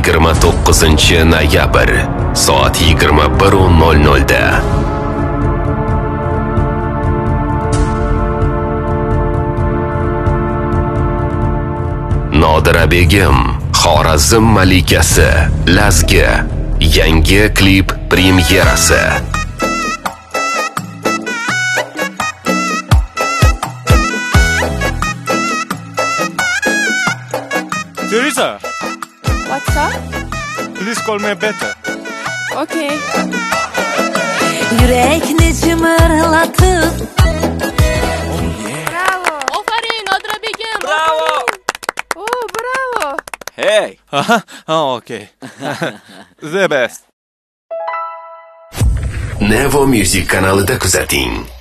29-noyabr soat 21:00 da. Nodira Begim, Xorazm malikasi, Lazgi yangi klip premyerasi. Teresa, What's up? please call me better. Okay. Yürekni cimırlatıp Bravo. Aferin Nodira Begim. Bravo. Oh, bravo. Hey. Okay. The best. Nevo Music kanalida kuzating.